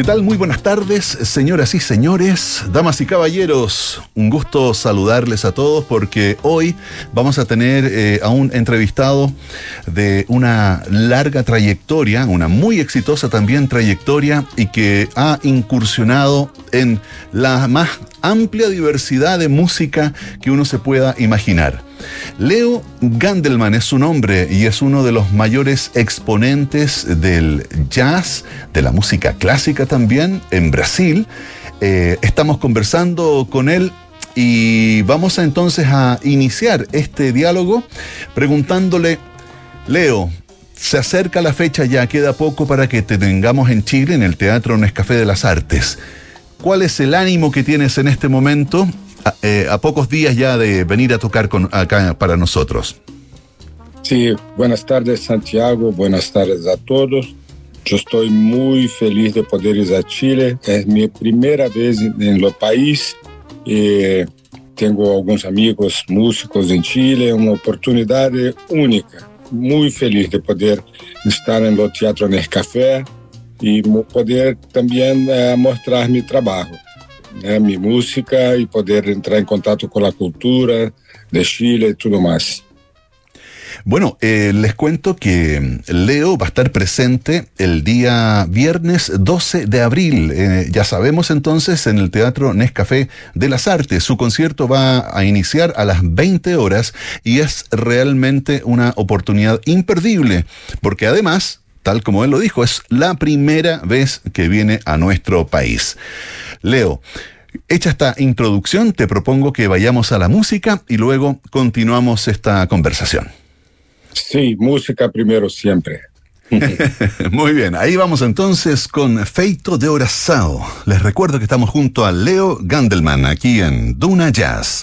tal? Muy buenas tardes, señoras y señores, damas y caballeros. Un gusto saludarles a todos porque hoy vamos a tener a un entrevistado de una larga trayectoria, una muy exitosa también trayectoria, y que ha incursionado en la más amplia diversidad de música que uno se pueda imaginar. Leo Gandelman es su nombre y es uno de los mayores exponentes del jazz, de la música clásica también en Brasil. Estamos conversando con él y vamos entonces a iniciar este diálogo preguntándole: Leo, se acerca la fecha ya, queda poco para que te tengamos en Chile, en el Teatro Nescafé de las Artes. ¿Cuál es el ánimo que tienes en este momento, a pocos días ya de venir a tocar acá para nosotros? Sí, buenas tardes, Santiago, buenas tardes a todos. Yo estoy muy feliz de poder ir a Chile. Es mi primera vez en el país. Tengo algunos amigos músicos en Chile, una oportunidad única. Muy feliz de poder estar en el Teatro Nescafé y poder también mostrar mi trabajo, mi música, y poder entrar en contacto con la cultura de Chile y todo más. Bueno, les cuento que Leo va a estar presente el día viernes 12 de abril, ya sabemos entonces, en el Teatro Nescafé de las Artes. Su concierto va a iniciar a las 20 horas y es realmente una oportunidad imperdible, porque además, tal como él lo dijo, es la primera vez que viene a nuestro país. Leo, hecha esta introducción, te propongo que vayamos a la música y luego continuamos esta conversación. Sí, música primero siempre. Muy bien, ahí vamos entonces con Feito de Oração. Les recuerdo que estamos junto a Leo Gandelman aquí en Duna Jazz.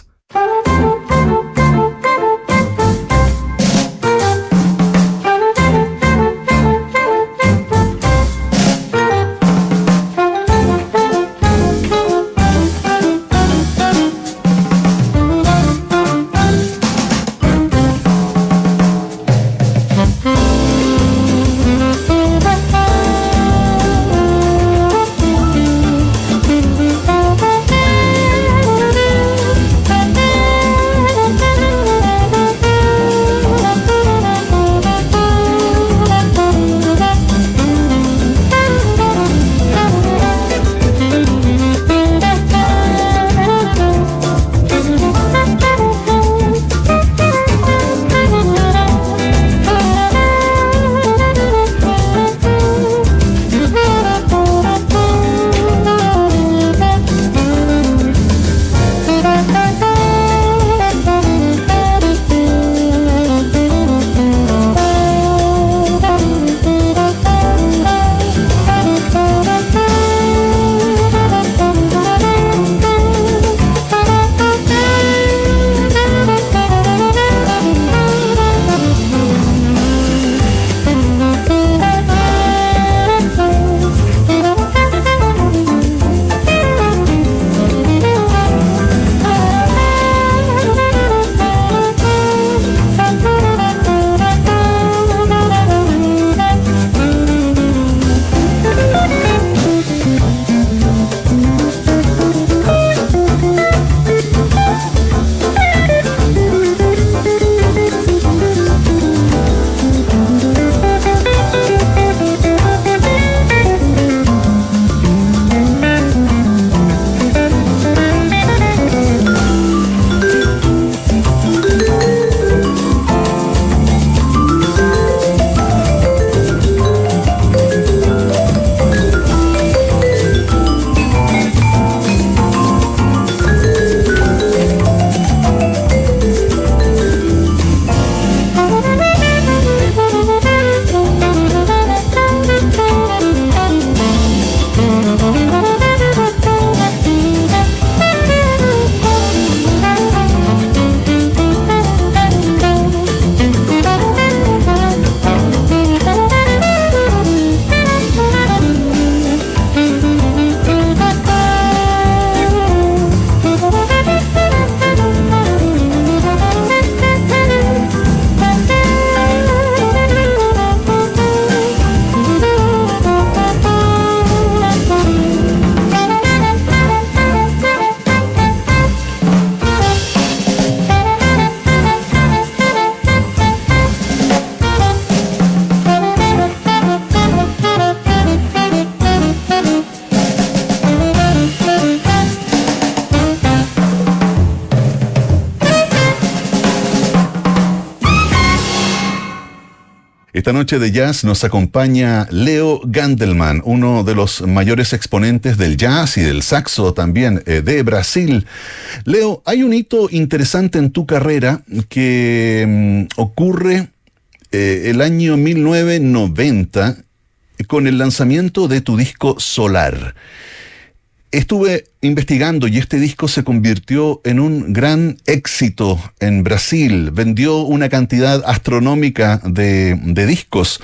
Esta noche de jazz nos acompaña Leo Gandelman, uno de los mayores exponentes del jazz y del saxo también de Brasil. Leo, hay un hito interesante en tu carrera que ocurre el año 1990 con el lanzamiento de tu disco Solar. Estuve investigando y este disco se convirtió en un gran éxito en Brasil. Vendió una cantidad astronómica de discos.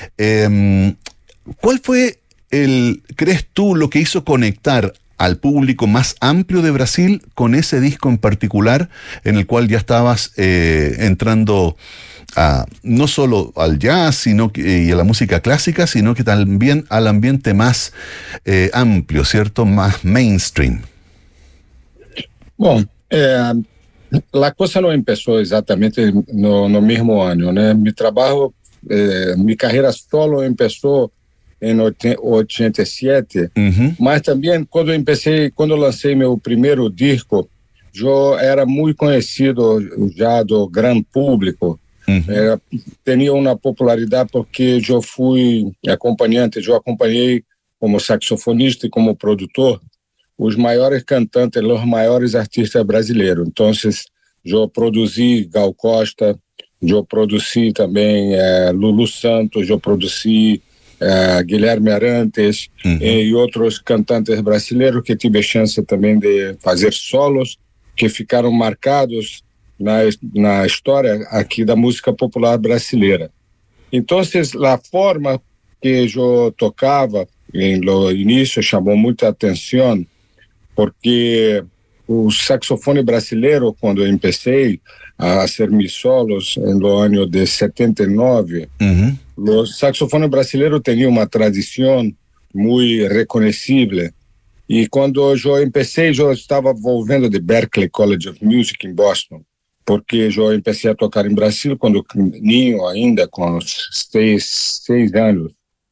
¿Cuál fue crees tú, lo que hizo conectar al público más amplio de Brasil con ese disco en particular, en el cual ya estabas entrando no solo al jazz y a la música clásica, sino que también al ambiente más amplio, ¿cierto? Más mainstream. Bom, a coisa não começou exatamente no mesmo ano, né? Meu trabalho, minha carreira solo começou em 87, mas também quando eu lancei meu primeiro disco, eu era muito conhecido já do grande público. Tinha uma popularidade porque eu fui acompanhante, eu acompanhei como saxofonista e como produtor os maiores cantantes, os maiores artistas brasileiros. Então, eu produzi Gal Costa, eu produzi também Lulu Santos, eu produzi Guilherme Arantes e outros cantantes brasileiros que tive a chance também de fazer solos que ficaram marcados na história aqui da música popular brasileira. Então, a forma que eu tocava no início chamou muita atenção, porque o saxofone brasileiro, quando eu comecei a fazer meus solos no ano de 79, o saxofone brasileiro tinha uma tradição muito reconhecível. E quando eu comecei, eu estava envolvendo de Berklee College of Music em Boston, porque eu comecei a tocar em Brasil quando ninho ainda, com 6 anos.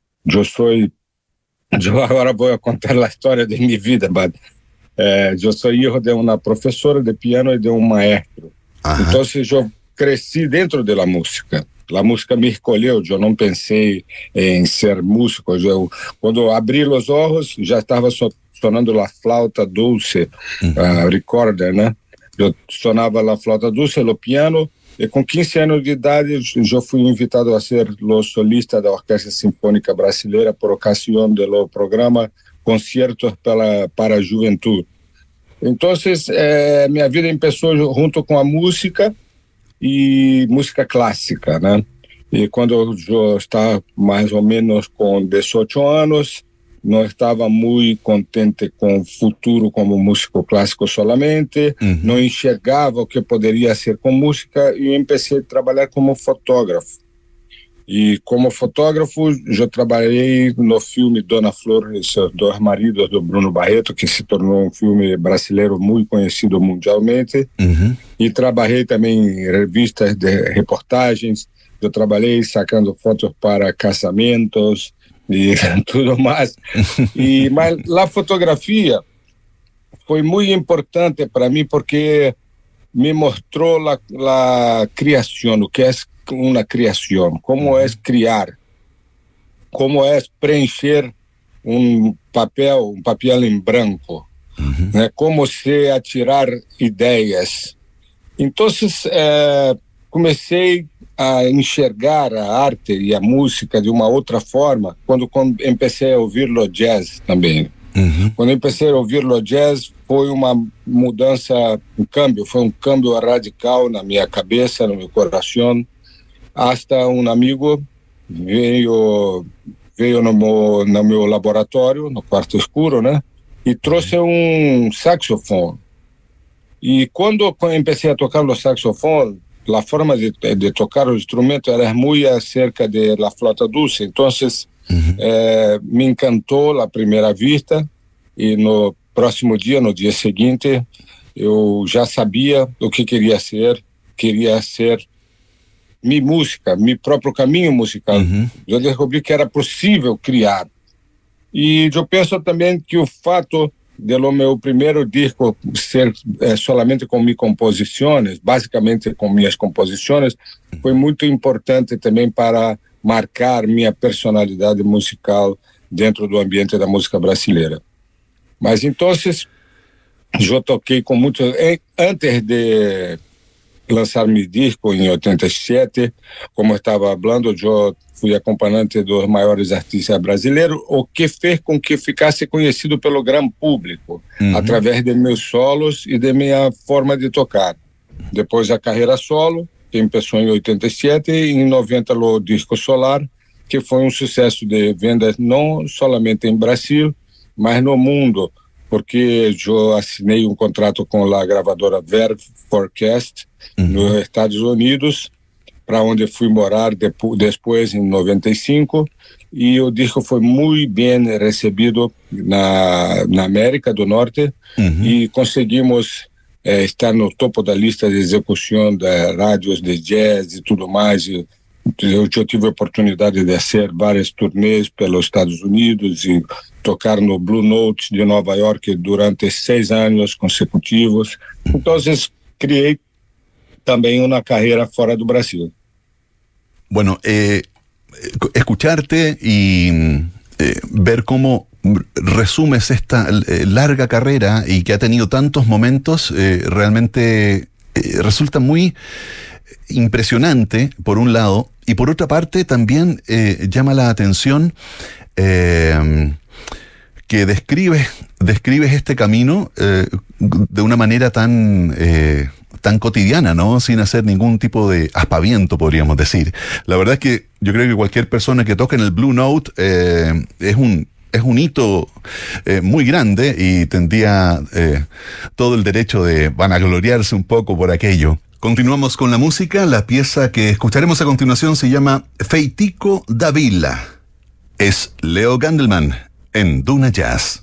Eu agora vou contar a história de minha vida, mas eu sou filho de uma professora de piano e de um maestro. Então eu cresci dentro da música. A música me escolheu, eu não pensei em ser músico. Quando eu abri os olhos, já estava sonando a flauta dulce, recorder, né? Eu sonava a flauta dulce, o piano, e com 15 anos de idade eu fui invitado a ser o solista da Orquestra Sinfônica Brasileira por ocasião do programa Concertos para a Juventude. Então, minha vida começou junto com a música e música clássica, né? E quando eu estava mais ou menos com 18 anos, não estava muito contente com o futuro como músico clássico solamente, não enxergava o que poderia ser com música e comecei a trabalhar como fotógrafo. E como fotógrafo, eu trabalhei no filme Dona Flor e seus 2 maridos, do Bruno Barreto, que se tornou um filme brasileiro muito conhecido mundialmente. E trabalhei também em revistas de reportagens. Eu trabalhei sacando fotos para casamentos e tudo mais. Mas a fotografia foi muito importante para mim porque me mostrou a criação, o que é uma criação, como é criar, como é preencher um papel em branco, né? Como se atirar ideias. Então, comecei a enxergar a arte e a música de uma outra forma quando comecei a ouvir o jazz também. Quando comecei a ouvir o jazz, foi uma mudança, foi um câmbio radical na minha cabeça, no meu coração. Hasta um amigo veio no meu laboratório, no quarto escuro, né? E trouxe um saxofone. E quando eu comecei a tocar o saxofone, a forma de tocar o instrumento era muito acerca da flauta dulce. Então, me encantou à primeira vista. E no próximo dia, no dia seguinte, eu já sabia o que queria ser. Queria ser minha música, meu próprio caminho musical. Eu descobri que era possível criar. E eu penso também que o fato do meu primeiro disco ser solamente com minhas composições, basicamente com minhas composições, foi muito importante também para marcar minha personalidade musical dentro do ambiente da música brasileira. Mas então, eu toquei com muito... Antes de lançar meu disco em 87, como eu estava falando, eu fui acompanhante dos maiores artistas brasileiros, o que fez com que ficasse conhecido pelo grande público, através de meus solos e de minha forma de tocar. Depois a carreira solo, que começou em 87, e em 90 o disco Solar, que foi um sucesso de vendas não somente em Brasil, mas no mundo, porque eu assinei um contrato com a gravadora Verve Forecast, nos Estados Unidos, para onde fui morar depois, em 95, e o disco foi muito bem recebido na América do Norte, e conseguimos estar no topo da lista de execução de rádios de jazz e tudo mais. Eu tive a oportunidade de fazer várias turnês pelos Estados Unidos e tocar no Blue Note de Nova York durante 6 anos consecutivos. Então, criei também uma carreira fora do Brasil. Bueno, escucharte y ver cómo resumes esta larga carrera y que ha tenido tantos momentos, realmente resulta muy impresionante, por un lado, y por otra parte también llama la atención que describes este camino de una manera tan cotidiana, ¿no? Sin hacer ningún tipo de aspaviento, podríamos decir. La verdad es que yo creo que cualquier persona que toque en el Blue Note es un hito muy grande y tendría todo el derecho de vanagloriarse un poco por aquello. Continuamos con la música. La pieza que escucharemos a continuación se llama Feitico da Vila. Es Leo Gandelman en Duna Jazz.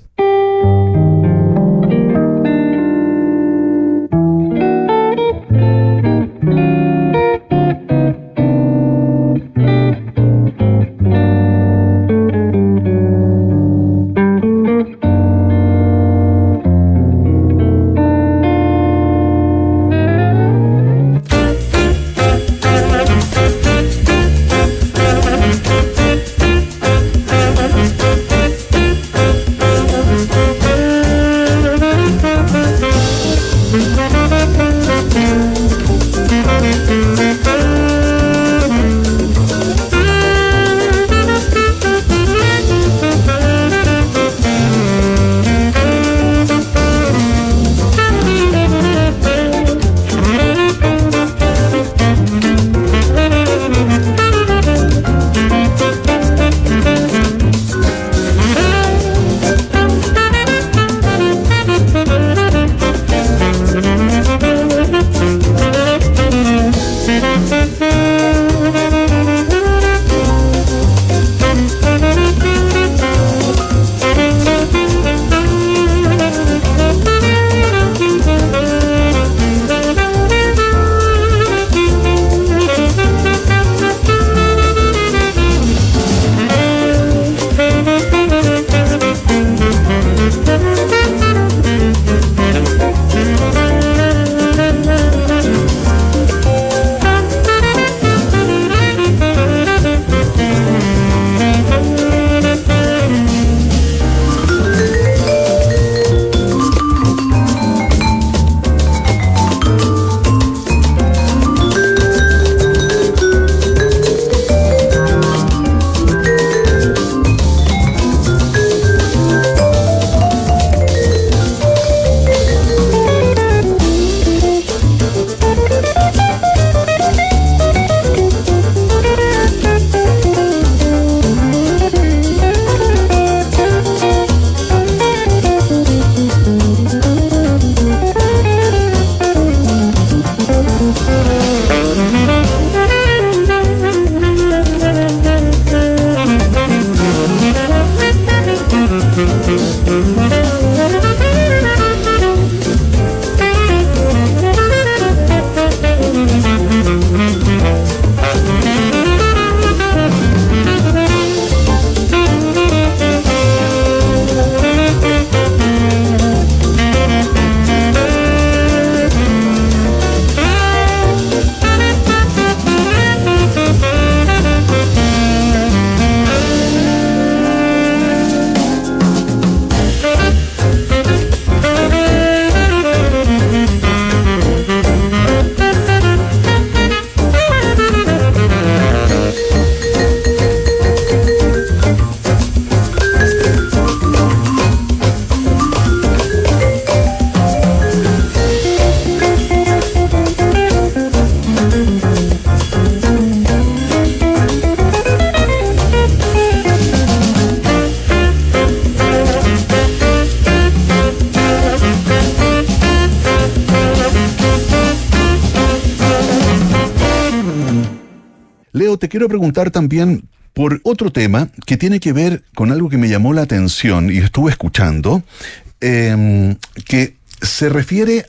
Leo, te quiero preguntar también por otro tema que tiene que ver con algo que me llamó la atención y estuve escuchando, que se refiere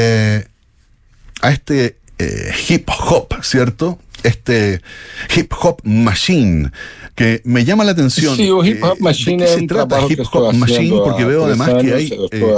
a este hip hop, ¿cierto? Este hip hop machine, que me llama la atención. Sí, o hip hop machine ¿De qué se trata hip hop machine? Porque veo además que hay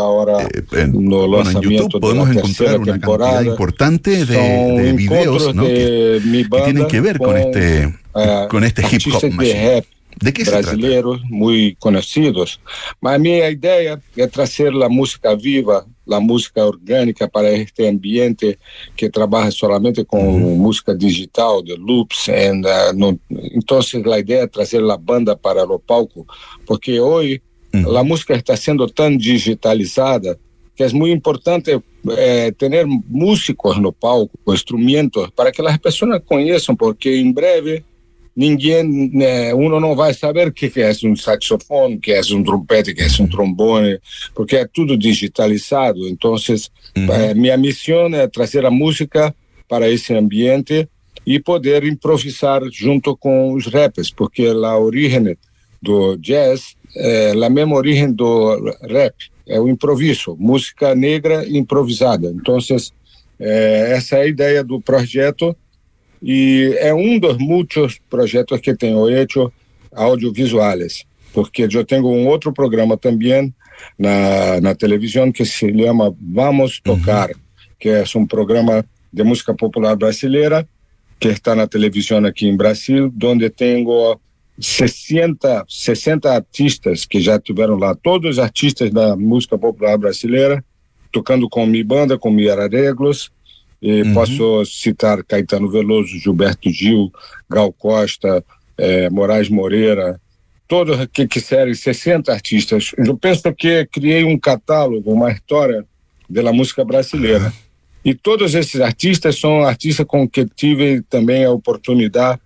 en YouTube podemos encontrar una cantidad importante de videos, ¿no? que tienen que ver con este hip hop machine. ¿De qué brasileiros muy conocidos. Mas minha ideia é trazer a música viva, a música orgânica para este ambiente que trabalha solamente com música digital, de loops. Então, a ideia é trazer a banda para o palco, porque hoje a música está sendo tão digitalizada que é muito importante ter músicos no palco, instrumentos, para que as pessoas conheçam, porque em breve uno não vai saber o que é um saxofone, o que é um trompete, o que é um trombone, porque é tudo digitalizado. Então, minha missão é trazer a música para esse ambiente e poder improvisar junto com os rappers, porque a origem do jazz é a mesma origem do rap, é o improviso, música negra improvisada. Então, essa é a ideia do projeto. E é dos muitos projetos que tenho feito audiovisuais, porque eu tenho outro programa também na televisão que se chama Vamos Tocar, que é programa de música popular brasileira que está na televisão aqui em Brasil, onde tenho 60 artistas que já tiveram lá, todos os artistas da música popular brasileira, tocando com minha banda, com meus arreglos. Posso citar Caetano Veloso, Gilberto Gil, Gal Costa, Moraes Moreira, todos que quiserem, 60 artistas. Eu penso que criei um catálogo, uma história da música brasileira. E todos esses artistas são artistas com que tive também a oportunidade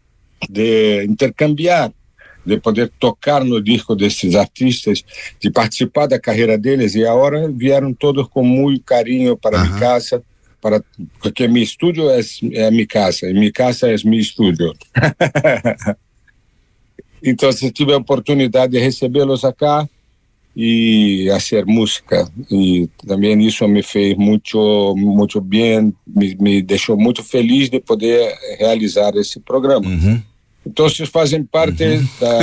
de intercambiar, de poder tocar no disco desses artistas, de participar da carreira deles, e agora vieram todos com muito carinho para minha casa, porque meu estúdio é minha casa, e minha casa é meu estúdio. Então, tive a oportunidade de recebê-los acá e fazer música. E também isso me fez muito, muito bem, me deixou muito feliz de poder realizar esse programa. Então, vocês fazem parte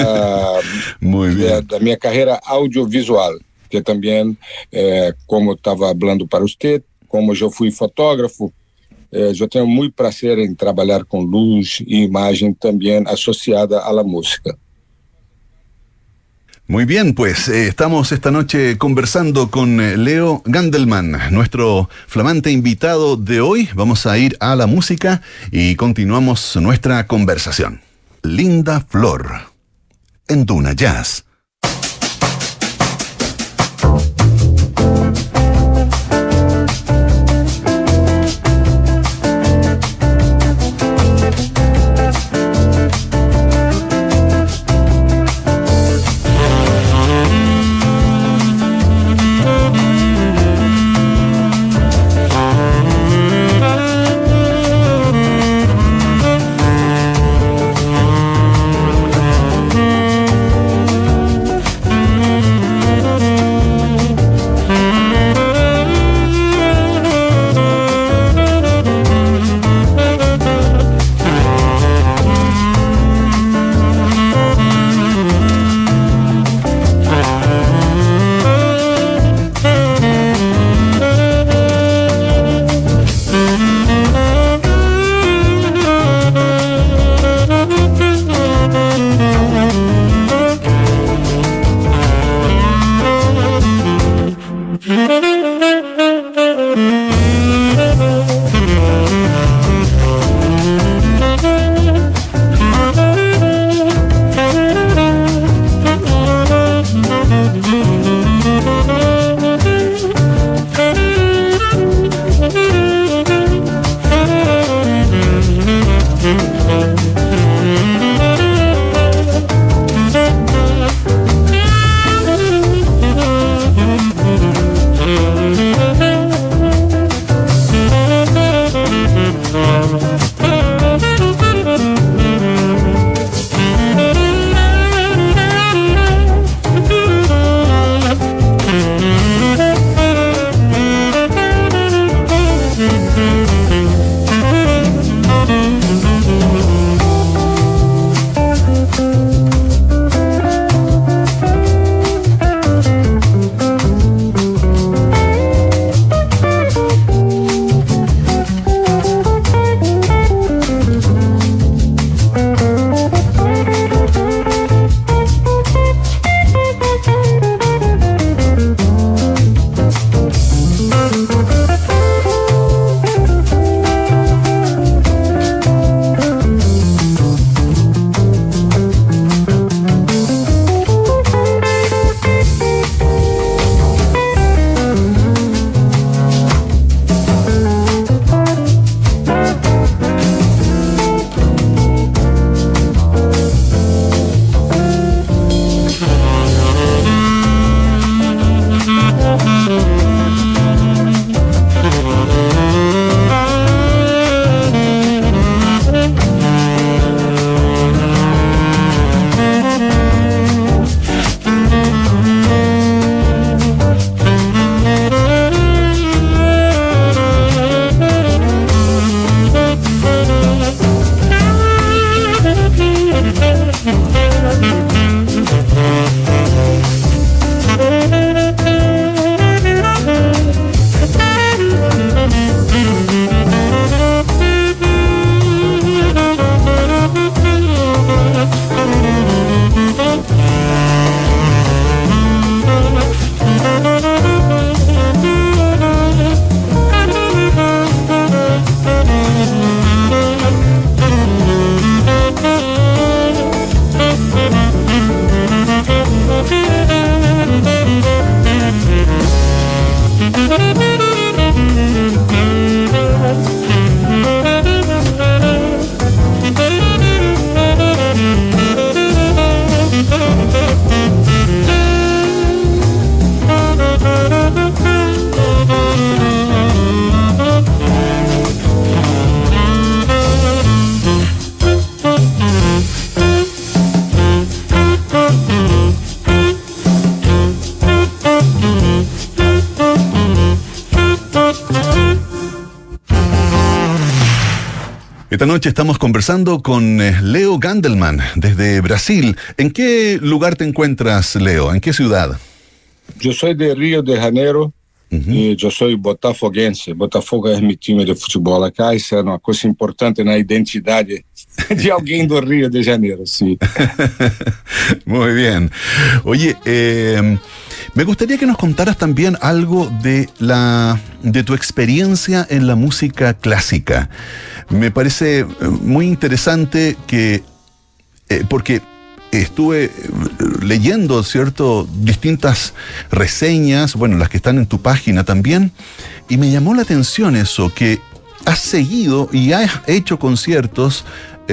da minha carreira audiovisual, que também, como estava falando para você, como eu fui fotógrafo, eu tenho muito prazer em trabalhar com luz e imagem também associada à música. Muy bien, pues estamos esta noche conversando con Leo Gandelman, nuestro flamante invitado de hoy. Vamos a ir a la música y continuamos nuestra conversación. Linda Flor, en Duna Jazz. Esta noche estamos conversando con Leo Gandelman desde Brasil. ¿En qué lugar te encuentras, Leo? ¿En qué ciudad? Yo soy de Río de Janeiro e eu sou botafoguense. Botafogo é meu time de futebol acá. Isso é uma coisa importante na identidade de alguém do Rio de Janeiro, sí. Muy bien. Oye, me gustaría que nos contaras también algo de tu experiencia en la música clásica. Me parece muy interesante que, porque estuve leyendo, ¿cierto?, distintas reseñas, bueno, las que están en tu página también, y me llamó la atención eso, que has seguido y has hecho conciertos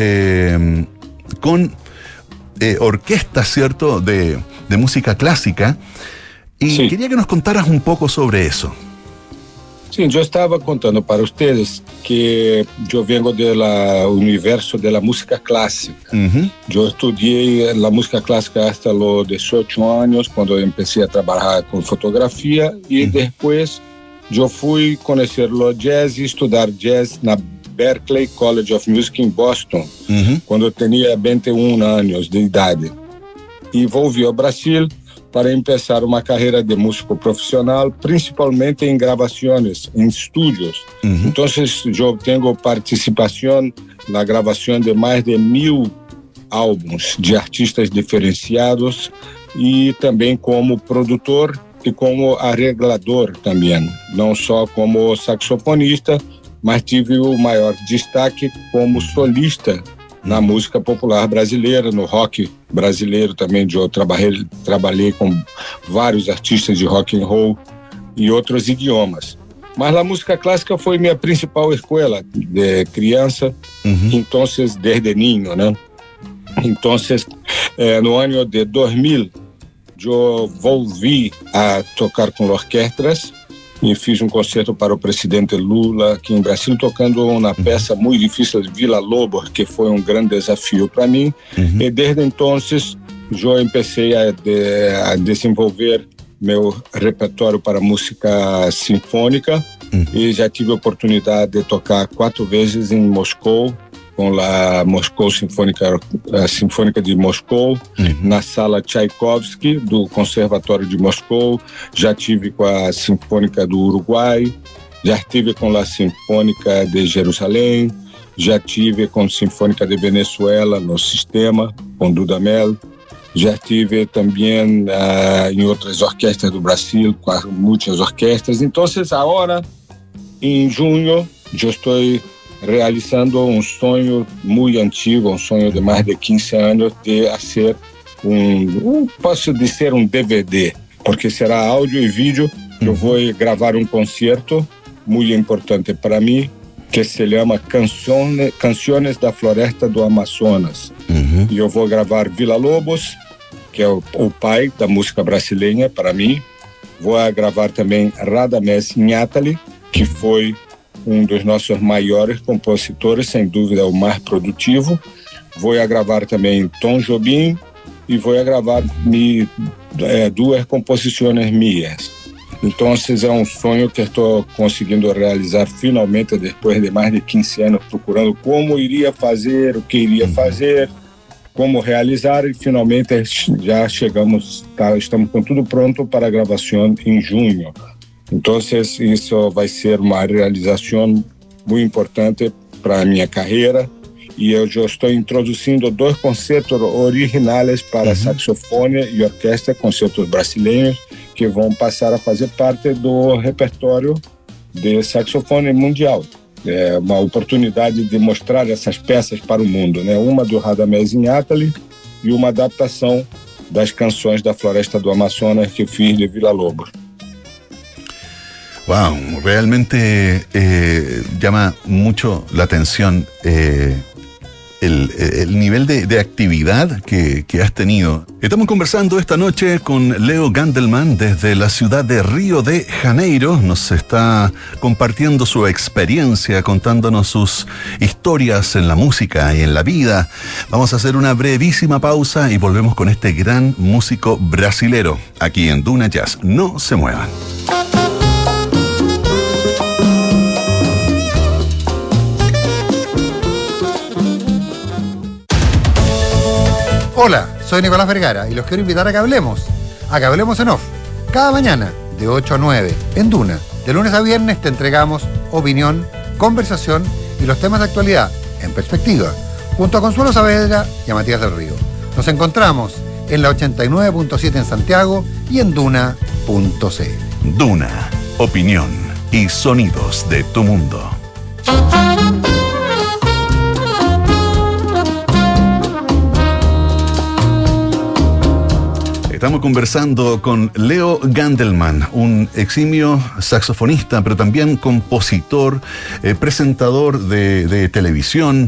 con orquestas, ¿cierto?, de música clásica, y sí, quería que nos contaras un poco sobre eso. Sim, eu estava contando para vocês que eu vengo do universo da música clássica. Eu estudei a música clássica até os 18 anos, quando eu comecei a trabalhar com fotografia, e depois eu fui conhecer o jazz e estudar jazz na Berklee College of Music em Boston, quando eu tinha 21 anos de idade. E voltei ao Brasil para começar uma carreira de músico profissional, principalmente em gravações, em estúdios. Então, eu tenho participação na gravação de mais de 1000 álbuns de artistas diferenciados e também como produtor e como arreglador também, não só como saxofonista, mas tive o maior destaque como solista na música popular brasileira, no rock brasileiro também. Eu trabalhei com vários artistas de rock and roll e outros idiomas. Mas a música clássica foi minha principal escola de criança, então desde niño, né? Então, no ano de 2000, eu voltei a tocar com orquestras e fiz um concerto para o presidente Lula aqui em Brasil, tocando uma peça muito difícil de Villa Lobos, que foi um grande desafio para mim. E desde então eu comecei a desenvolver meu repertório para música sinfônica e já tive a oportunidade de tocar 4 vezes em Moscou, com a Moscou Sinfônica de Moscou, na sala Tchaikovsky do Conservatório de Moscou. Já tive com a Sinfônica do Uruguai, já tive com a Sinfônica de Jerusalém, já tive com a Sinfônica de Venezuela no Sistema, com Dudamel. Já tive também em outras orquestras do Brasil, com muitas orquestras. Então, agora, em junho, eu estou realizando um sonho muito antigo, um sonho de mais de 15 anos, de fazer posso dizer um DVD, porque será áudio e vídeo. Eu vou gravar um concerto muito importante para mim, que se chama Canções da Floresta do Amazonas. E eu vou gravar Villa Lobos, que é o pai da música brasileira para mim. Vou gravar também Radamés Inátali, que foi um dos nossos maiores compositores, sem dúvida o mais produtivo. Vou gravar também Tom Jobim e vou gravar 2 composições minhas. Então, é um sonho que estou conseguindo realizar finalmente, depois de mais de 15 anos procurando como iria fazer, o que iria fazer, como realizar, e finalmente já chegamos, estamos com tudo pronto para a gravação em junho. Então, isso vai ser uma realização muito importante para a minha carreira, e eu já estou introduzindo 2 concertos originais para saxofone e orquestra, concertos brasileiros, que vão passar a fazer parte do repertório de saxofone mundial. É uma oportunidade de mostrar essas peças para o mundo, né? Uma do Radamés Inátali e uma adaptação das Canções da Floresta do Amazonas que fiz de Villa Lobos. Wow, realmente llama mucho la atención el nivel de actividad que has tenido. Estamos conversando esta noche con Leo Gandelman desde la ciudad de Río de Janeiro. Nos está compartiendo su experiencia, contándonos sus historias en la música y en la vida. Vamos a hacer una brevísima pausa y volvemos con este gran músico brasilero aquí en Duna Jazz. No se muevan. Hola, soy Nicolás Vergara y los quiero invitar a que hablemos en off, cada mañana de 8 a 9 en Duna. De lunes a viernes te entregamos opinión, conversación y los temas de actualidad en perspectiva, junto a Consuelo Saavedra y a Matías del Río. Nos encontramos en la 89.7 en Santiago y en duna.cl. Duna, opinión y sonidos de tu mundo. Estamos conversando con Leo Gandelman, un eximio saxofonista, pero también compositor, presentador de televisión.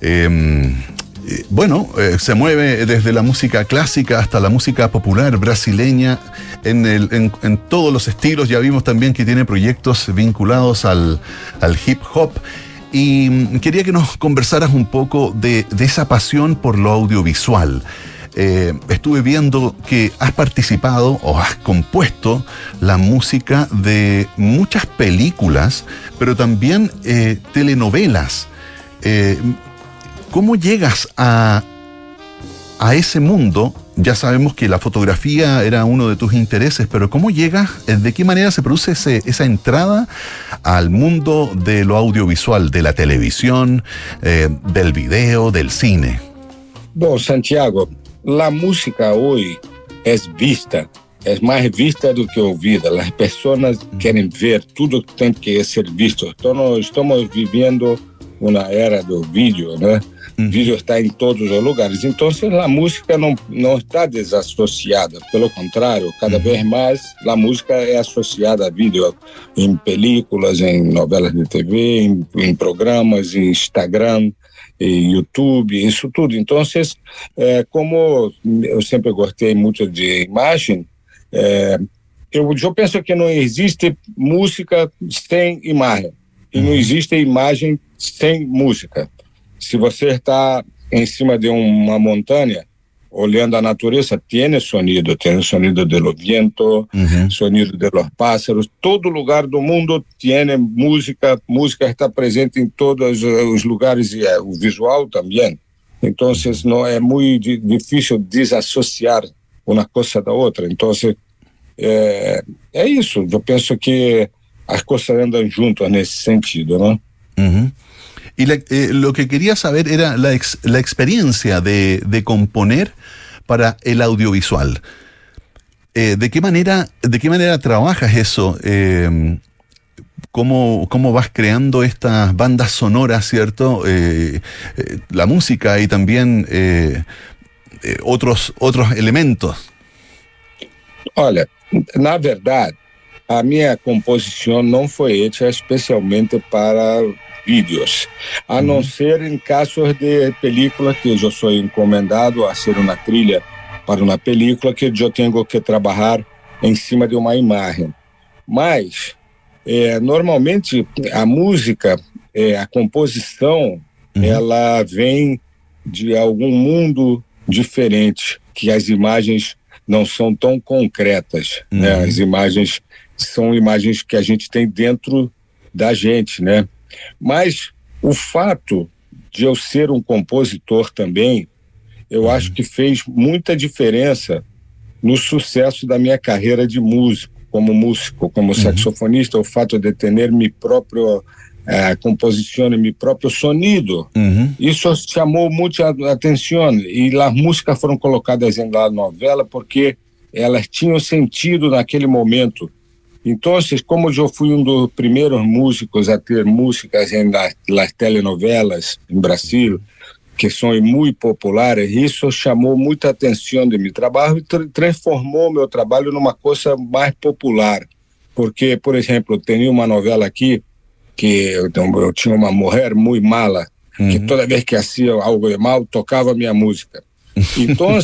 Se mueve desde la música clásica hasta la música popular brasileña en todos los estilos. Ya vimos también que tiene proyectos vinculados al hip hop. Y quería que nos conversaras un poco de esa pasión por lo audiovisual. Estuve viendo que has participado o has compuesto la música de muchas películas, pero también telenovelas. ¿Cómo llegas a ese mundo? Ya sabemos que la fotografía era uno de tus intereses, pero ¿cómo llegas? ¿De qué manera se produce esa entrada al mundo de lo audiovisual, de la televisión, del video, del cine? Bom, Santiago, la música hoy es vista, es más vista do que ouvida. Las personas quieren ver, tudo tem que ser visto. Então, estamos vivendo uma era do vídeo, né? O vídeo está em todos os lugares. Então, a música não está desassociada. Pelo contrário, cada vez mais a música é associada a vídeo, em películas, em novelas de TV, em programas, em Instagram, em YouTube, isso tudo. Então, como eu sempre gostei muito de imagem, eu penso que não existe música sem imagem. E não existe imagem sem música. Se você está em cima de uma montanha, olhando a natureza, tem sonido do vento, sonido de los pássaros. Todo lugar do mundo tem música. Música está presente em todos os lugares e o visual também. Então, não é muito difícil desassociar uma coisa da outra. Então, é isso. Eu penso que as coisas andam juntas nesse sentido, ¿no? Y lo que quería saber era la experiencia de componer para el audiovisual. ¿De qué manera trabajas eso? ¿Cómo vas creando estas bandas sonoras, cierto? La música y también otros elementos. Olha, na verdade, a minha composição não foi hecha especialmente para vídeos, a não ser em casos de película que eu sou encomendado a ser uma trilha para uma película que eu tenho que trabalhar em cima de uma imagem. Mas, normalmente, a música, a composição, ela vem de algum mundo diferente, que as imagens não são tão concretas, né? As imagens são imagens que a gente tem dentro da gente, né? Mas o fato de eu ser um compositor também, eu acho que fez muita diferença no sucesso da minha carreira de músico, como saxofonista, o fato de ter minha própria composição, meu próprio sonido. Isso chamou muita atenção e as músicas foram colocadas na novela porque elas tinham sentido naquele momento. Então, como eu fui um dos primeiros músicos a ter músicas nas telenovelas em Brasil, que são muito populares, isso chamou muita atenção de meu trabalho e transformou meu trabalho numa coisa mais popular. Porque, por exemplo, tem uma novela aqui que eu tinha uma mulher muito mala, que toda vez que fazia algo de mal, tocava minha música. Então,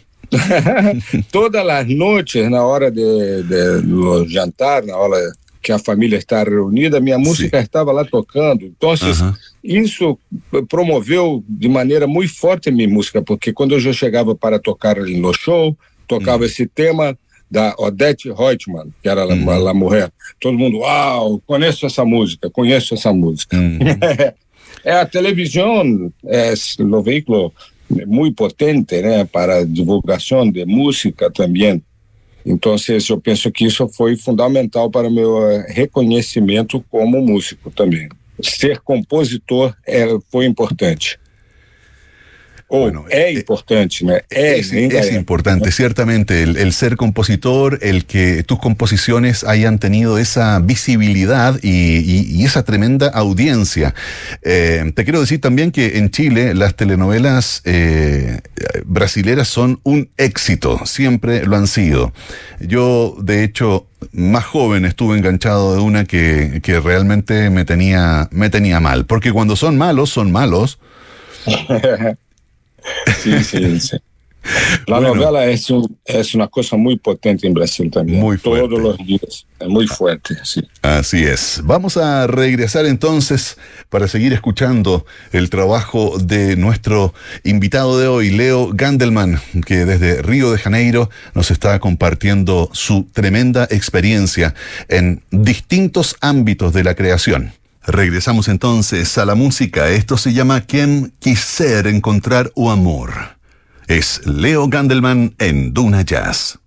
todas as noites, na hora do jantar, na hora que a família está reunida, minha música estava lá tocando. Então, isso promoveu de maneira muito forte a minha música, porque quando eu já chegava para tocar no show, tocava esse tema da Odete Reutemann, que era a mulher. Todo mundo, uau, conheço essa música. A televisão é o veículo muy potente, né, para divulgação de música também. Então, eu penso que isso foi fundamental para o meu reconhecimento como músico também. Ser compositor foi importante. Bueno, importante, ¿no? Es importante, ciertamente, el ser compositor, el que tus composiciones hayan tenido esa visibilidad y esa tremenda audiencia. Te quiero decir también que en Chile las telenovelas brasileras son un éxito, siempre lo han sido. Yo, de hecho, más joven estuve enganchado de una que realmente me tenía mal, porque cuando son malos, son malos. Sí. La novela es una cosa muy potente en Brasil también. Muy fuerte. Todos los días. Es muy fuerte, sí. Así es. Vamos a regresar entonces para seguir escuchando el trabajo de nuestro invitado de hoy, Leo Gandelman, que desde Río de Janeiro nos está compartiendo su tremenda experiencia en distintos ámbitos de la creación. Regresamos entonces a la música. Esto se llama Quien Quiser Encontrar o Amor. Es Leo Gandelman en Duna Jazz.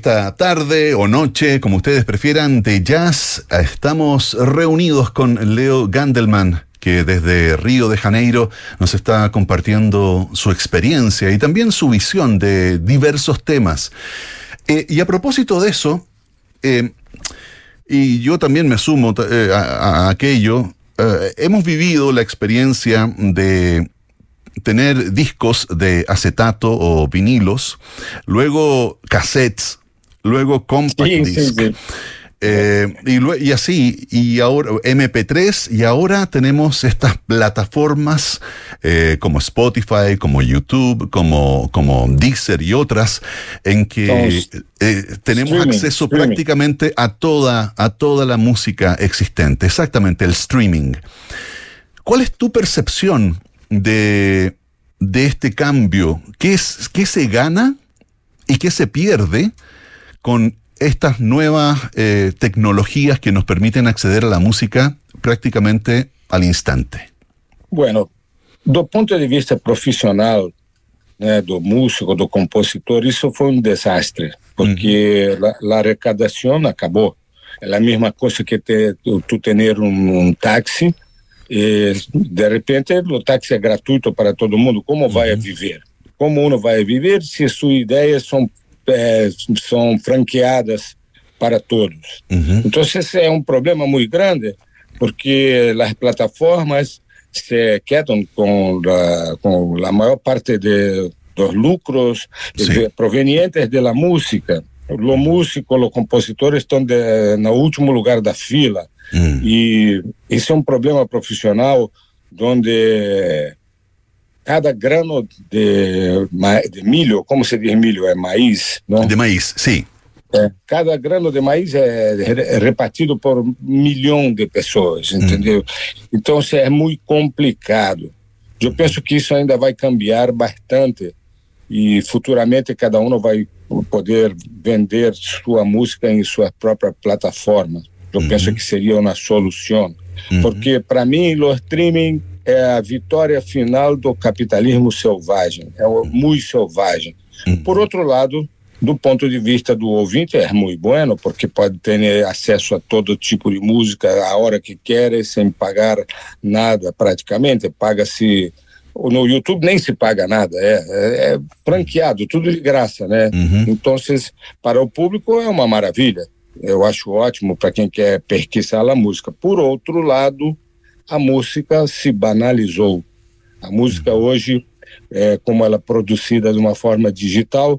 esta tarde o noche, como ustedes prefieran, de jazz, estamos reunidos con Leo Gandelman, que desde Río de Janeiro nos está compartiendo su experiencia y también su visión de diversos temas. Y a propósito de eso, y yo también me sumo a aquello, hemos vivido la experiencia de tener discos de acetato o vinilos, luego cassettes, luego compact disc. Sí. Y así, y ahora MP3, y ahora tenemos estas plataformas como Spotify, como YouTube, como Deezer y otras, en que tenemos acceso prácticamente a toda la música existente. Exactamente, el streaming. ¿Cuál es tu percepción de este cambio? ¿Qué se gana y qué se pierde con estas nuevas tecnologías que nos permiten acceder a la música prácticamente al instante? Bueno, do ponto de vista profissional, né, do músico, do compositor, isso foi desastre, porque a arrecadação acabou. É a mesma coisa que tu ter táxi, e de repente o táxi é gratuito para todo mundo. Como vai viver? Como uno vai viver se suas ideias são franqueadas para todos? Então, esse é problema muito grande, porque as plataformas se quedam com a maior parte dos lucros provenientes da música. Os músicos, os compositores estão no último lugar da fila. E esse é problema profissional onde cada grano de milho, como se diz milho? É maíz, não? De maíz, sim. Cada grano de maíz é repartido por 1 milhão de pessoas, entendeu? Então, isso é muito complicado. Eu penso que isso ainda vai cambiar bastante e futuramente cada um vai poder vender sua música em sua própria plataforma. Eu penso que seria uma solução, porque para mim o streaming é a vitória final do capitalismo selvagem, muito selvagem. Por outro lado, do ponto de vista do ouvinte, é muito bueno, porque pode ter acesso a todo tipo de música a hora que quer, sem pagar nada praticamente. Paga-se, no YouTube nem se paga nada, é franqueado, tudo de graça, né? Então, para o público é uma maravilha. Eu acho ótimo para quem quer pesquisar a música. Por outro lado, a música se banalizou. A música hoje, como ela é produzida de uma forma digital,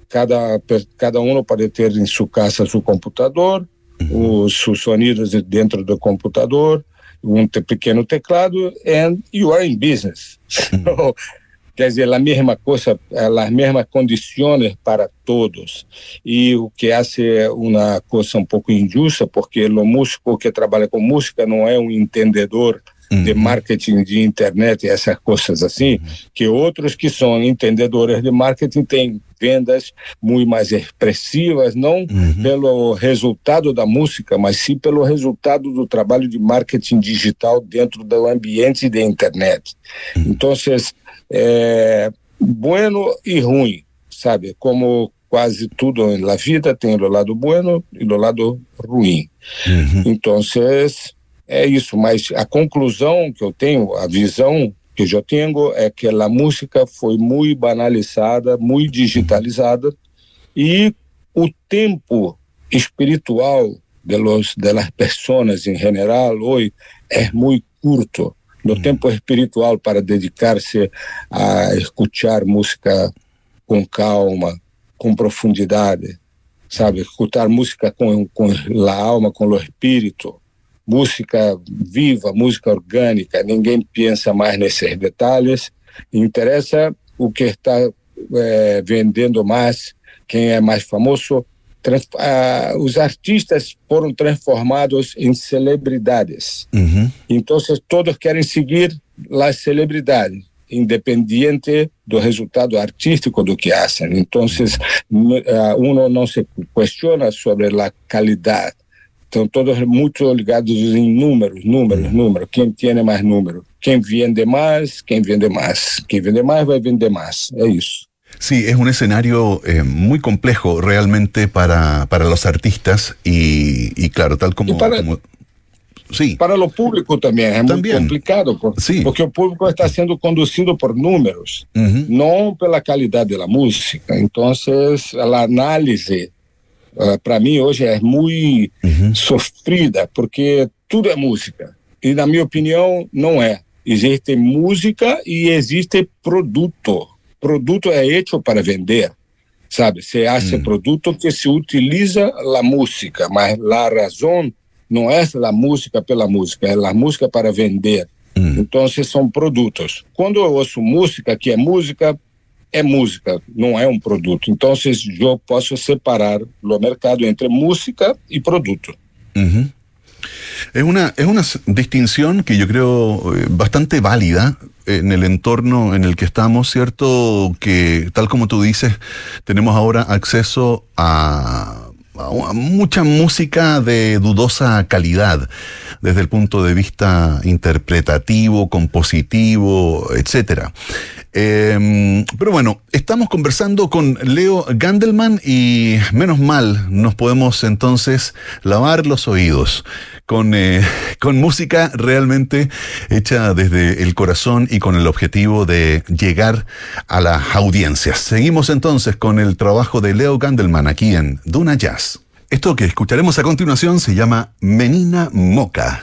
cada um pode ter em sua casa seu computador, os sonidos dentro do computador, pequeno teclado, and you are in business. Quer dizer, a mesma coisa, as mesmas condições para todos. E o que hace uma coisa pouco injusta, porque o músico que trabalha com música não é entendedor de marketing de internet e essas coisas assim, que outros que são entendedores de marketing têm vendas muito mais expressivas, não pelo resultado da música, mas sim pelo resultado do trabalho de marketing digital dentro do ambiente de internet. Então, bueno e ruim, sabe? Como quase tudo na vida tem o lado bueno e o lado ruim. Então, é isso, mas a conclusão que eu tenho, a visão que eu tenho é que a música foi muito banalizada, muito digitalizada e o tempo espiritual das pessoas em geral hoje é muito curto. O tempo espiritual para dedicar-se a escutar música com calma, com profundidade, sabe? Escutar música com a alma, com o espírito. Música viva, música orgânica, ninguém pensa mais nesses detalhes. Interessa o que está vendendo mais, quem é mais famoso. Os artistas foram transformados em celebridades. Então, todos querem seguir as celebridades, independente do resultado artístico do que fazem. Então, uno não se questiona sobre a qualidade. Estão todos muito ligados em números. Quem tem mais número? Quem vende mais? Quem vende mais vai vender mais. É isso. Sí, es un escenario muy complejo realmente para los artistas y claro, tal como... Sí. Para o público também é muito complicado, porque o público está sendo conduzido por números, não pela qualidade da música. Então, a análise, para mim, hoje é muito sofrida, porque tudo é música. E, na minha opinião, não é. Existe música e existe produto. Produto é feito para vender, sabe? Se acha produto que se utiliza a música, mas a razão não é a música pela música, é a música para vender. Então, são produtos. Quando eu ouço música, que é música, não é um produto. Então, eu posso separar o mercado entre música e produto. Es una distinción que yo creo bastante válida en el entorno en el que estamos, ¿cierto? Que, tal como tú dices, tenemos ahora acceso a mucha música de dudosa calidad desde el punto de vista interpretativo, compositivo, etcétera. Pero bueno, estamos conversando con Leo Gandelman y menos mal nos podemos entonces lavar los oídos con música realmente hecha desde el corazón y con el objetivo de llegar a las audiencias. Seguimos entonces con el trabajo de Leo Gandelman aquí en Duna Jazz. Esto que escucharemos a continuación se llama Menina Moca.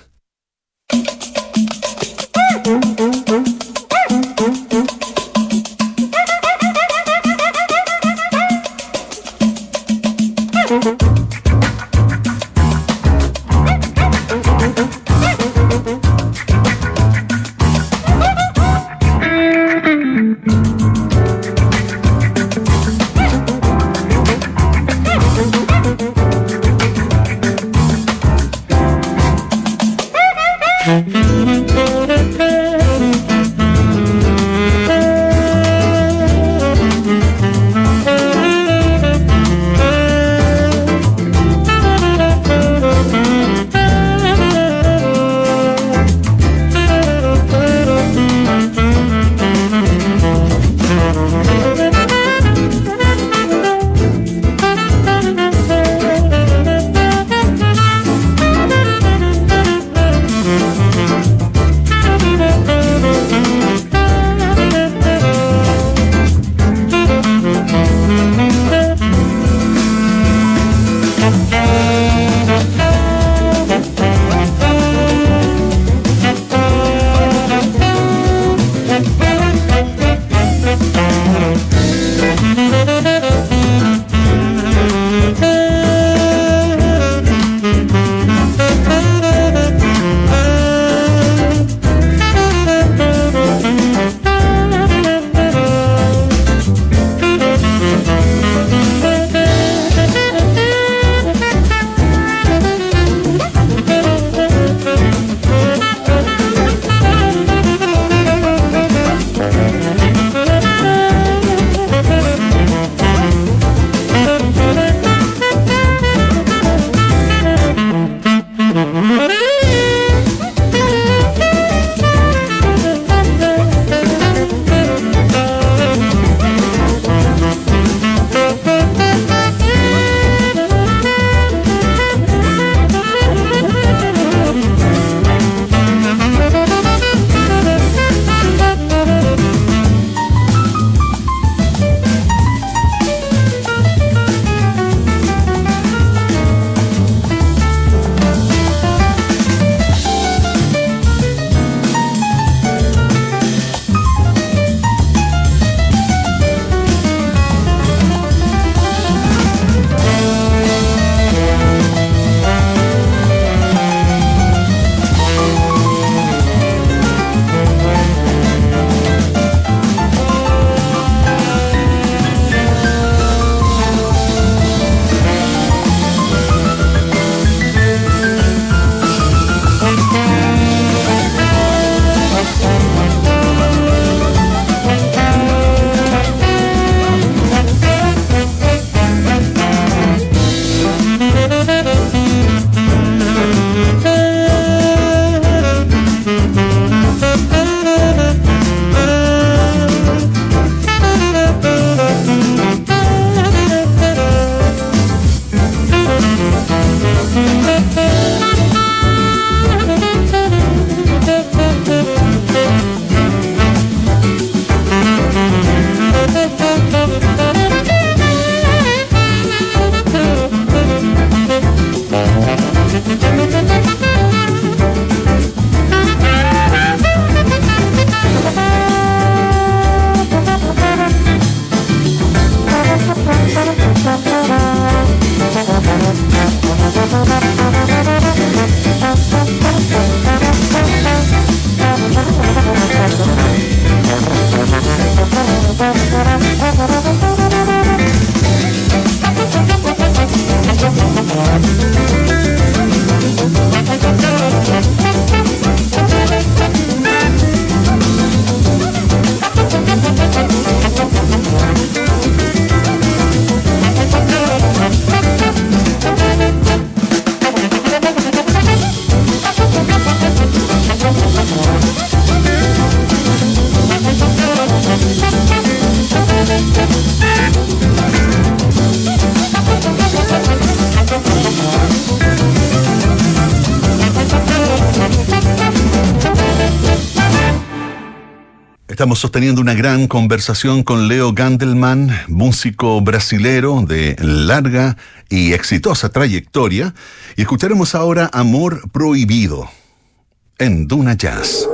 Estamos sosteniendo una gran conversación con Leo Gandelman, músico brasilero de larga y exitosa trayectoria, y escucharemos ahora Amor Prohibido en Duna Jazz.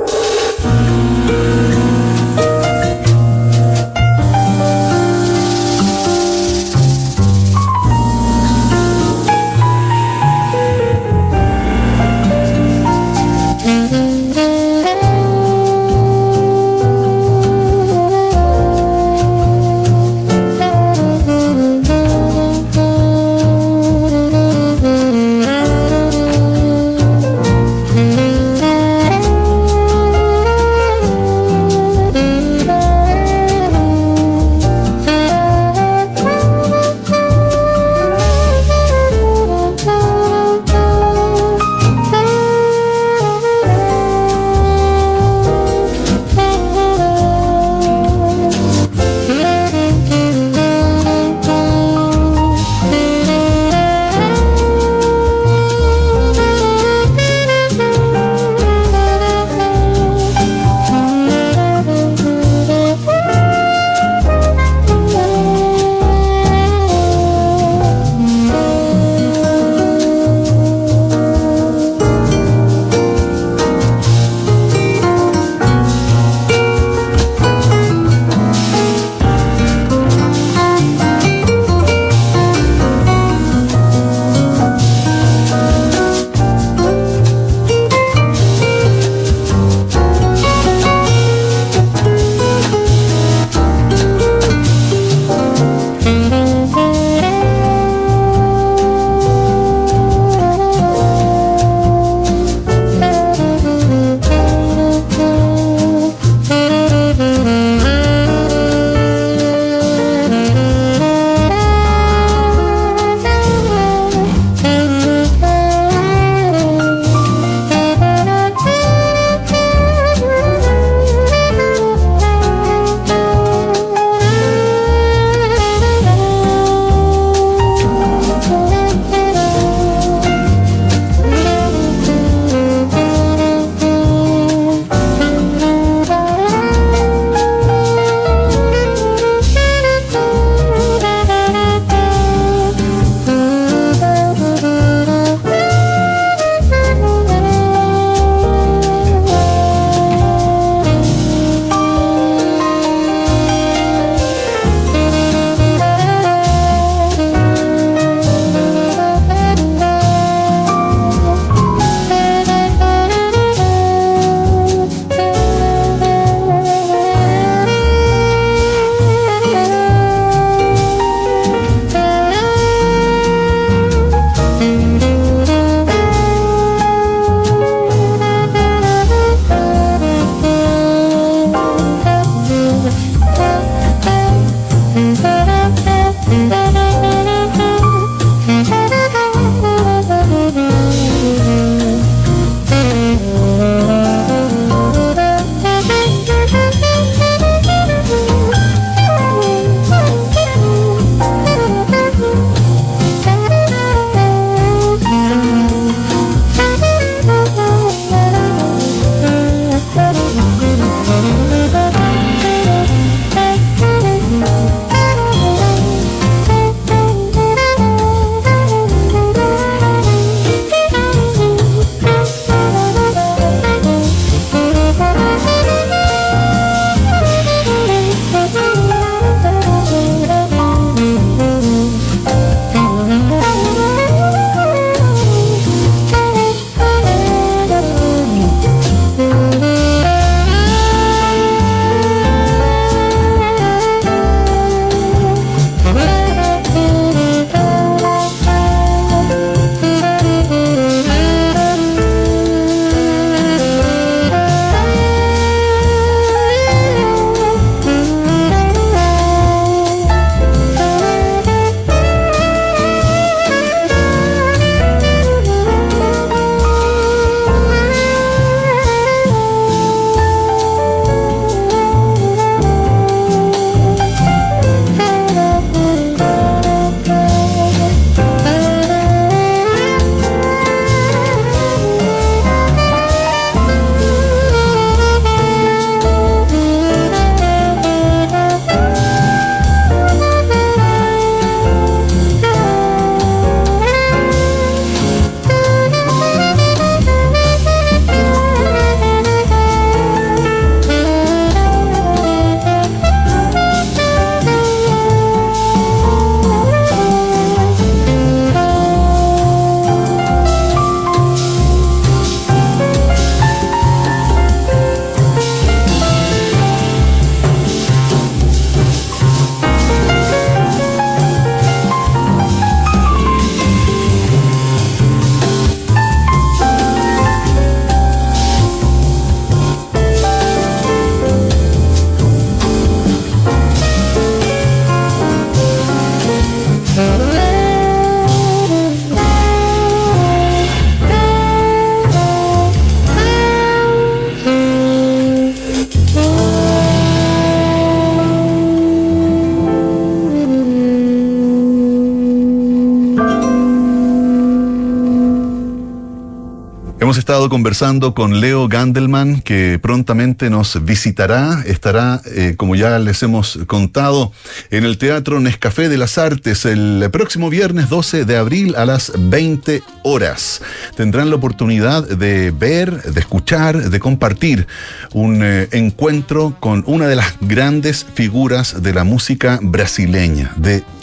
Hemos estado conversando con Leo Gandelman, que prontamente nos visitará. Estará, como ya les hemos contado, en el Teatro Nescafé de las Artes el próximo viernes 12 de abril a las 20 horas. Tendrán la oportunidad de ver, de escuchar, de compartir un encuentro con una de las grandes figuras de la música brasileña,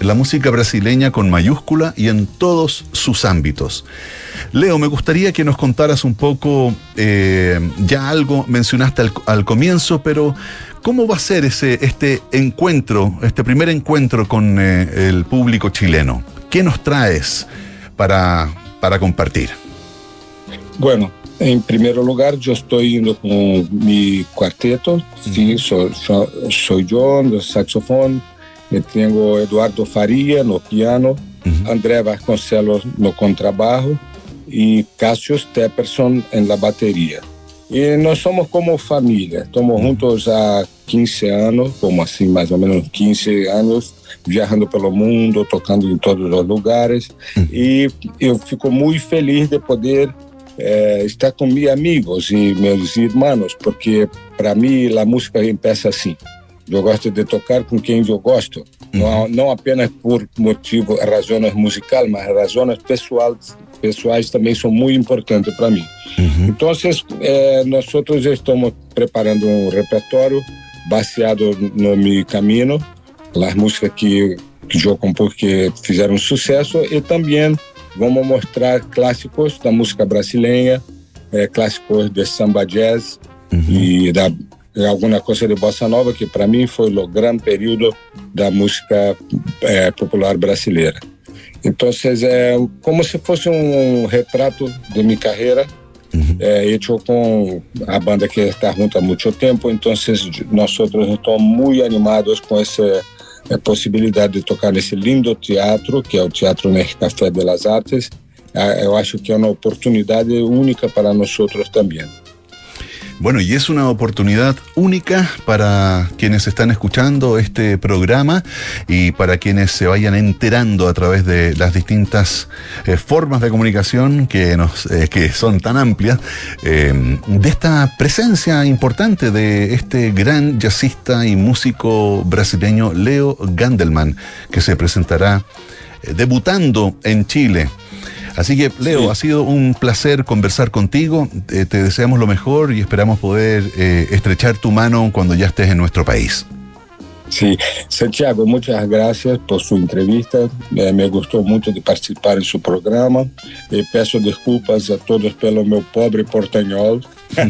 con mayúscula y en todos sus ámbitos. Leo, me gustaría que nos contaras un poco, ya algo mencionaste al comienzo, pero ¿cómo va a ser este primer encuentro con el público chileno? ¿Qué nos traes para compartir? Bueno, en primer lugar, yo estoy yendo con mi cuarteto. Sí, soy yo, el saxofón. Tengo Eduardo Faria no piano, André Vasconcelos no contrabajo y Cássio Stepperson en la batería. Y nos somos como familia, estamos juntos há 15 anos, como assim, mais ou menos 15 anos, viajando pelo mundo, tocando em todos os lugares. E eu fico muito feliz de poder estar com meus amigos e meus irmãos, porque para mim a música começa assim. Eu gosto de tocar com quem eu gosto, não apenas por razões musicais, mas razões pessoais também são muito importantes para mim. Então, nós estamos preparando um repertório baseado no meu caminho, as músicas que eu compus que fizeram sucesso, e também vamos mostrar clássicos da música brasileira, clássicos de samba jazz e alguma coisa de bossa nova, que para mim foi o grande período da música popular brasileira. Então, é como se fosse um retrato de minha carreira, hecho com a banda que está junto há muito tempo. Então, nós estamos muito animados com essa possibilidade de tocar nesse lindo teatro, que é o Teatro Nescafé de las Artes. Eu acho que é uma oportunidade única para nós também. Bueno, y es una oportunidad única para quienes están escuchando este programa y para quienes se vayan enterando a través de las distintas formas de comunicación que son tan amplias, de esta presencia importante de este gran jazzista y músico brasileño Leo Gandelman, que se presentará debutando en Chile. Así que, Leo, sí, ha sido un placer conversar contigo. Te deseamos lo mejor y esperamos poder estrechar tu mano cuando ya estés en nuestro país. Sí, Santiago, muchas gracias por su entrevista. Me gustó mucho de participar en su programa. Peço desculpas a todos pelo meu pobre portanhol.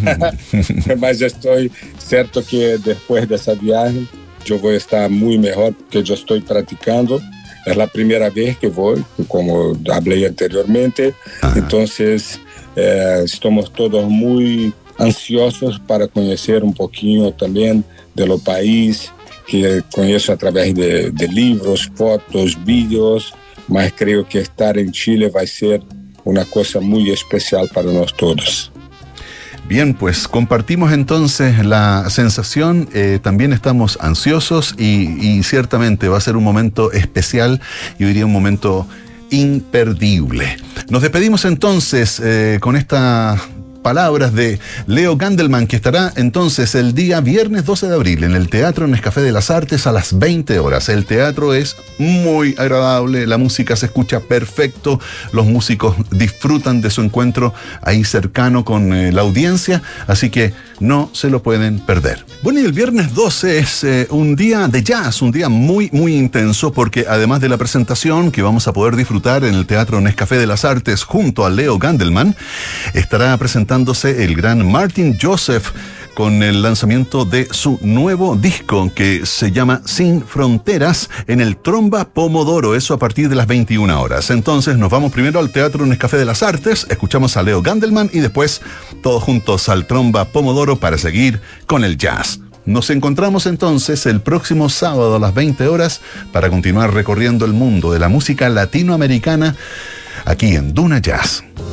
Mas estoy certo que después de esa viaje yo voy a estar muy mejor, porque yo estoy practicando. Es la primera vez que voy, como hablé anteriormente. Entonces, estamos todos muy ansiosos para conocer un poquito también de lo país, que conozco a través de libros, fotos, vídeos, mas creo que estar en Chile va a ser una cosa muy especial para nosotros todos. Bien, pues compartimos entonces la sensación, también estamos ansiosos y ciertamente va a ser un momento especial, yo diría un momento imperdible. Nos despedimos entonces con estas palabras de Leo Gandelman, que estará entonces el día viernes 12 de abril en el Teatro Nescafé de las Artes a las 20 horas. El teatro es muy agradable, la música se escucha perfecto, los músicos disfrutan de su encuentro ahí cercano con la audiencia, así que no se lo pueden perder. Bueno, y el viernes 12 es un día de jazz, un día muy, muy intenso, porque además de la presentación que vamos a poder disfrutar en el Teatro Nescafé de las Artes junto a Leo Gandelman, estará presentándose el gran Martin Joseph con el lanzamiento de su nuevo disco que se llama Sin Fronteras en el Tromba Pomodoro, eso a partir de las 21 horas. Entonces nos vamos primero al Teatro Nescafé de las Artes, escuchamos a Leo Gandelman y después todos juntos al Tromba Pomodoro para seguir con el jazz. Nos encontramos entonces el próximo sábado a las 20 horas para continuar recorriendo el mundo de la música latinoamericana aquí en Duna Jazz.